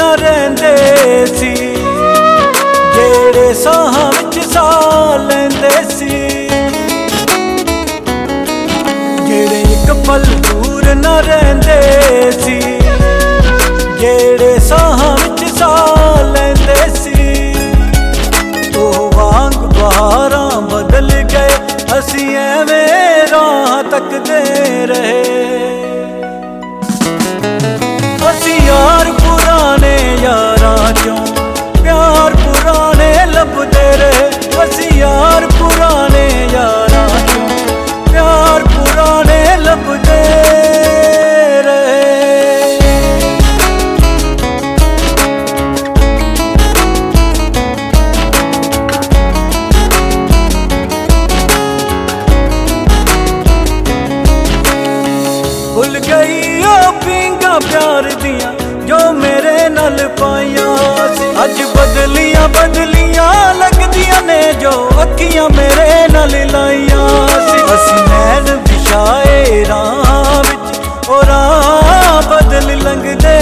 न रहिंदे सी, जेड़े साहां विच साह लैंदे सी, जेड़े एक पल दूर न रहिंदे सी, जेड़े साहां विच साह लैंदे सी। ओह वांग बहारां बदल गए, असीं एवें राह तकदे रहे। असीं यार पुराने यारां चों प्यार पुराने लभदे रहे। असीं यार पुराने यारां चों प्यार पुराने लभदे रहे। भुल गई ओ पींगा प्यार दियां जो मेरे नाल पाइयां सी, अज बदलियां बदलियां लगदियां ने जो अखियां मेरे नाल लाइयां सी। असीं नैन बिछाए राह विच ओ राह बदल लंघदे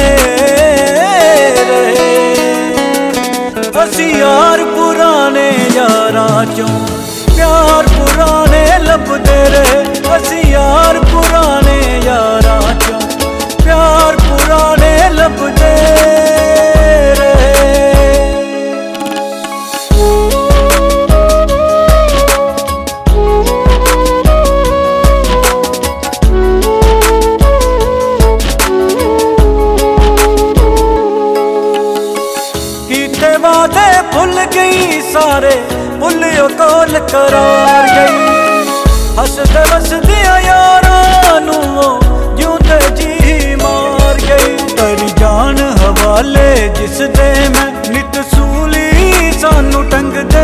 रहे। असीं यार पुराने यारां चों प्यार पुराने लभदे रहे। असीं यार पुराने यारां चों प्यार पुराने लभदे रहे। कीते वादे भुल गई सारे, भुलियो कोल करार गई। हसदे वसदियां यारां नूं जिउंदे जी मार गई। तेरी जान हवाले जिस दे मैं नित सूली सानू टंगदे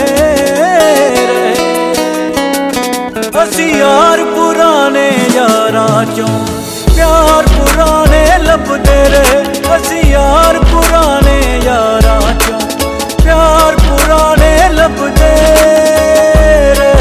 रहे। असीं यार पुराने यारां चों प्यार पुराने लभदे रहे। असीं यार पुराने यारां चों प्यार पुराने लभदे रहे।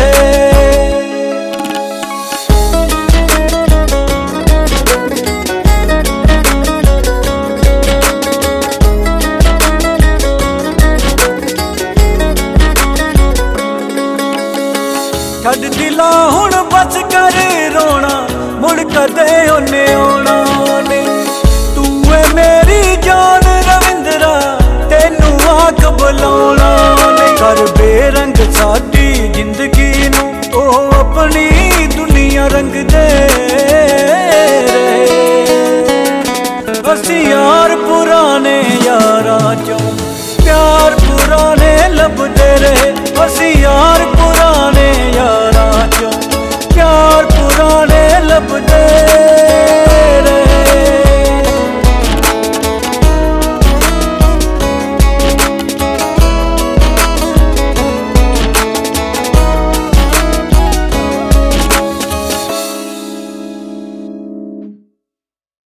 छड्ड दिला हुण बस कर रोना, मुड़ कदे ओने आउणा नहीं। तू है मेरी जान रविंदरा, तेनू आख बुलाउणा नहीं। कर बेरंग साडी जिंदगी नू ओ अपनी दुनिया रंगदे रहे। असीं यार पुराने यारां चों प्यार पुराने लभदे रहे।